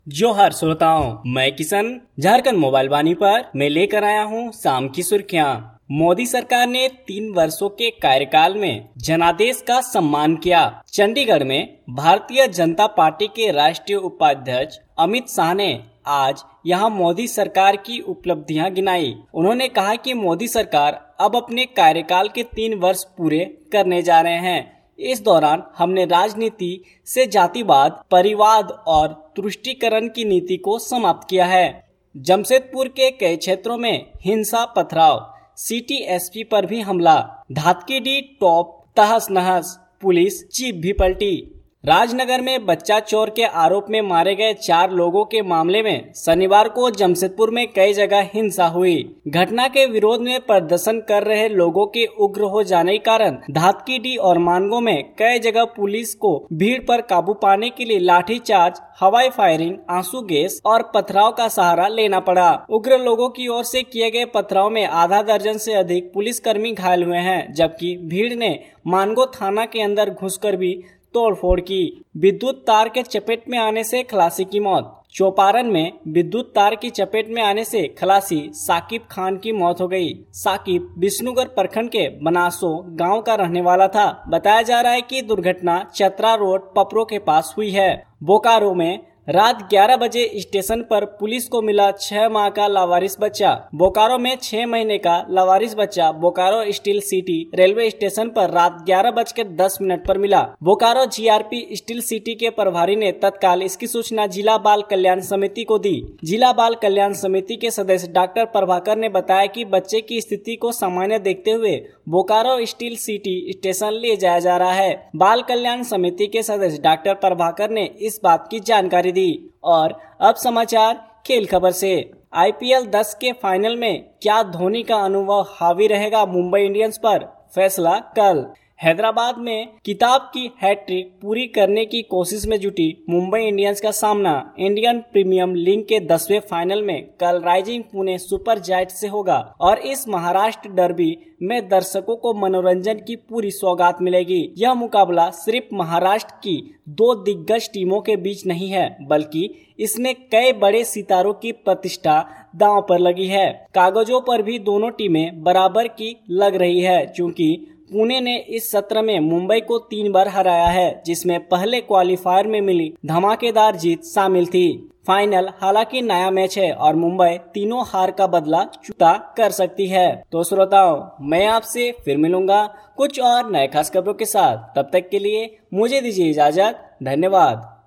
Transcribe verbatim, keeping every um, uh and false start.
जोहार श्रोताओं, मैं किशन झारखंड मोबाइल वाणी पर मैं लेकर आया हूं शाम की सुर्खियां। मोदी सरकार ने तीन वर्षों के कार्यकाल में जनादेश का सम्मान किया। चंडीगढ़ में भारतीय जनता पार्टी के राष्ट्रीय उपाध्यक्ष अमित शाह ने आज यहां मोदी सरकार की उपलब्धियां गिनाई। उन्होंने कहा कि मोदी सरकार अब अपने कार्यकाल के तीन वर्ष पूरे करने जा रहे हैं। इस दौरान हमने राजनीति से जातिवाद, परिवाद और तुष्टीकरण की नीति को समाप्त किया है। जमशेदपुर के कई क्षेत्रों में हिंसा, पथराव, सिटी एसपी पर भी हमला, धातकीडी टॉप तहस नहस, पुलिस जीप भी पलटी। राजनगर में बच्चा चोर के आरोप में मारे गए चार लोगों के मामले में शनिवार को जमशेदपुर में कई जगह हिंसा हुई। घटना के विरोध में प्रदर्शन कर रहे लोगों के उग्र हो जाने के कारण धातकीडी और मानगो में कई जगह पुलिस को भीड़ पर काबू पाने के लिए लाठीचार्ज, हवाई फायरिंग, आंसू गैस और पथराव का सहारा लेना पड़ा। उग्र लोगों की ओर से किए गए पथराव में आधा दर्जन से अधिक पुलिसकर्मी घायल हुए हैं, जबकि भीड़ ने मानगो थाना के अंदर घुसकर भी तोड़फोड़ की। विद्युत तार के चपेट में आने से खलासी की मौत। चौपारण में विद्युत तार की चपेट में आने से खलासी साकिब खान की मौत हो गई। साकिब विष्णुगढ़ प्रखंड के बनासो गांव का रहने वाला था। बताया जा रहा है कि दुर्घटना चतरा रोड पपरो के पास हुई है। बोकारो में रात ग्यारह बजे स्टेशन पर पुलिस को मिला छह माह का लावारिस बच्चा। बोकारो में छह महीने का लावारिस बच्चा Bokaro steel city railway station पर रात ग्यारह बजकर दस मिनट पर मिला। बोकारो जीआरपी स्टील सिटी के प्रभारी ने तत्काल इसकी सूचना जिला बाल कल्याण समिति को दी। जिला बाल कल्याण समिति के सदस्य डॉक्टर प्रभाकर ने बताया कि बच्चे की स्थिति को सामान्य देखते हुए बोकारो स्टील सिटी स्टेशन ले जाया जा रहा है। बाल कल्याण समिति के सदस्य डॉक्टर प्रभाकर ने इस बात की जानकारी दी। और अब समाचार खेल खबर से। आईपीएल दस के फाइनल में क्या धोनी का अनुभव हावी रहेगा मुंबई इंडियंस पर, फैसला कल। हैदराबाद में किताब की हैट्रिक पूरी करने की कोशिश में जुटी मुंबई इंडियंस का सामना इंडियन प्रीमियर लीग के दसवें फाइनल में कल राइजिंग पुणे सुपर जायंट्स से होगा और इस महाराष्ट्र डर्बी में दर्शकों को मनोरंजन की पूरी सौगात मिलेगी। यह मुकाबला सिर्फ महाराष्ट्र की दो दिग्गज टीमों के बीच नहीं है, बल्कि इसमें कई बड़े सितारों की प्रतिष्ठा दांव पर लगी है। कागजों पर भी दोनों टीमें बराबर की लग रही है, क्योंकि पुणे ने इस सत्र में मुंबई को तीन बार हराया है, जिसमें पहले क्वालिफायर में मिली धमाकेदार जीत शामिल थी। फाइनल हालांकि नया मैच है और मुंबई तीनों हार का बदला चुकता कर सकती है। तो श्रोताओं, मैं आपसे फिर मिलूंगा कुछ और नए खास खबरों के साथ। तब तक के लिए मुझे दीजिए इजाजत। धन्यवाद।